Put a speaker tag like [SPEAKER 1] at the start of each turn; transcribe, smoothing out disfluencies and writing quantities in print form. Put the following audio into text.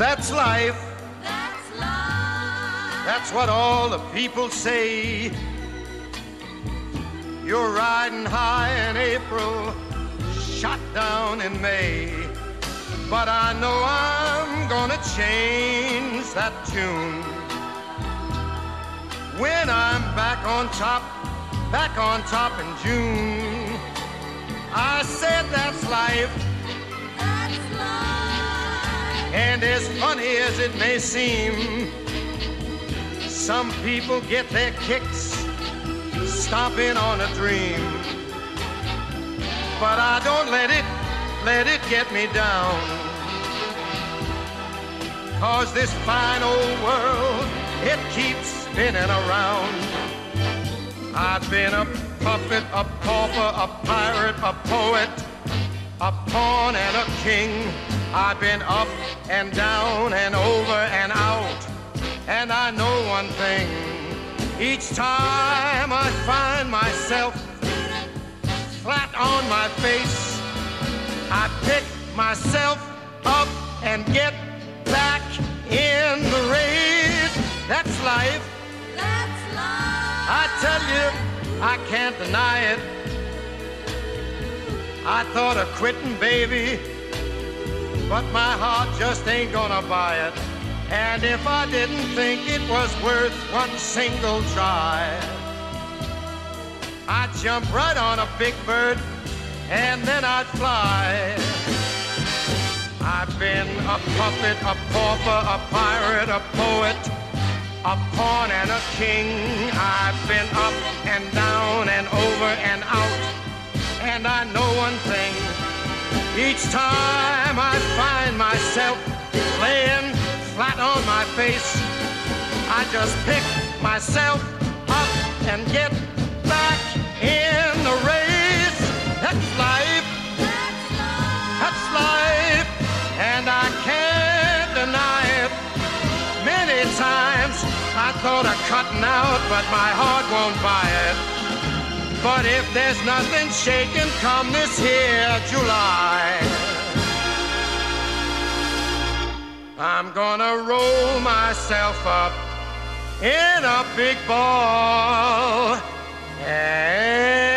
[SPEAKER 1] That's life.
[SPEAKER 2] That's life.
[SPEAKER 1] That's what all the people say. You're riding high in April, shot down in May. But I know I'm gonna change that tune when I'm back on top in June. I said that's life.
[SPEAKER 2] That's life.
[SPEAKER 1] And as funny as it may seem, some people get their kicks stomping on a dream. But I don't let it get me down. 'Cause this fine old world, it keeps spinning around. I've been a puppet, a pauper, a pirate, a poet, a pawn and a king. I've been up and down and over and out. And I know one thing, each time I find myself flat on my face, I pick myself up and get back in the race. That's life.
[SPEAKER 2] That's life.
[SPEAKER 1] I tell you, I can't deny it. I thought of quitting, baby, but my heart just ain't gonna buy it. And if I didn't think it was worth one single try, I'd jump right on a big bird and then I'd fly. I've been a puppet, a pauper, a pirate, a poet, a pawn and a king. I've been up and down and over and out. And I know one thing, each time I find myself laying flat on my face, I just pick myself up and get back in the race. That's life.
[SPEAKER 2] That's life.
[SPEAKER 1] That's life. And I can't deny it. Many times I thought of cutting out, but my heart won't buy it. But if there's nothing shaking come this here July, I'm gonna roll myself up in a big ball and